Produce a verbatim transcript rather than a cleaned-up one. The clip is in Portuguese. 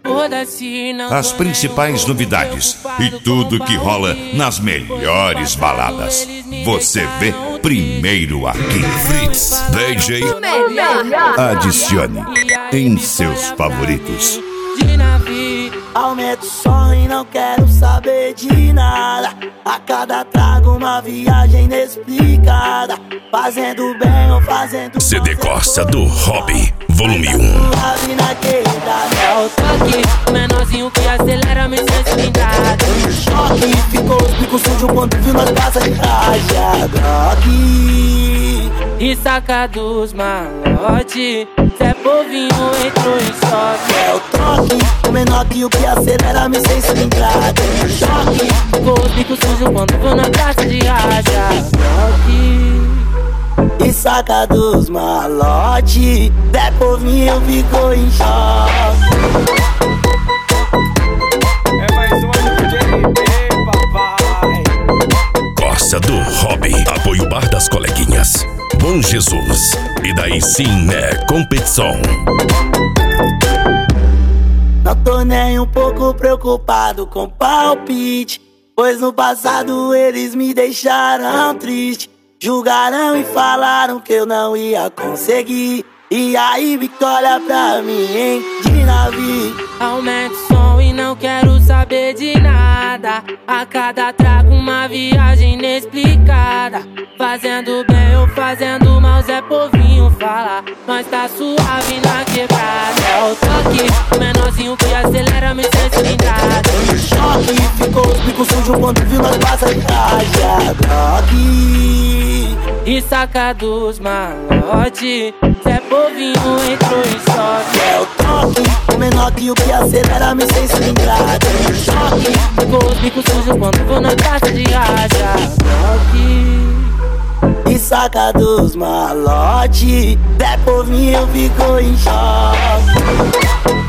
As principais novidades e tudo que rola nas melhores baladas, você vê primeiro aqui. Fritz D J. Adicione em seus favoritos. Aumento o som e não quero saber de nada. A cada trago uma viagem inexplicada. Fazendo bem ou fazendo C D Costa do Hobby, volume um. É o toque, menorzinho que acelera me sente blindado. Choque, ficou os bicos sujos quando viu nós passa de rajada. E saca dos malote, Zé Povinho entrou em choque. É o toque, o menor que o que acelera me sem cilindrada. Choque, ficou os bicos sujos quando viu na praça de rajada. E saca dos malote, Zé Povinho ficou em choque. É mais uma do J B, papai. Costa do Hobby, apoio Bar das Coleguinhas, Bom Jesus, e daí sim é competição. Não tô nem um pouco preocupado com palpite, pois no passado eles me deixaram triste. Julgaram e falaram que eu não ia conseguir. E aí, Victoria pra mim, hein, de navio. Aumento o som e não quero saber de nada. A cada trago uma viagem inexplicada. Fazendo bem ou fazendo mal, Zé Povinho fala. Nós tá suave na quebrada. É o toque, o menorzinho que acelera me sente blindado. Choque, ficou os bicos sujos quando viu nós passa de rajada. E saca dos malote, Zé Povinho entrou em choque. É o toque, o menor que o que acelera me sem cilindrada. Choque, ficou os bicos sujos quando vou na praça de rajada. E saca dos malote, Zé Povinho ficou em choque.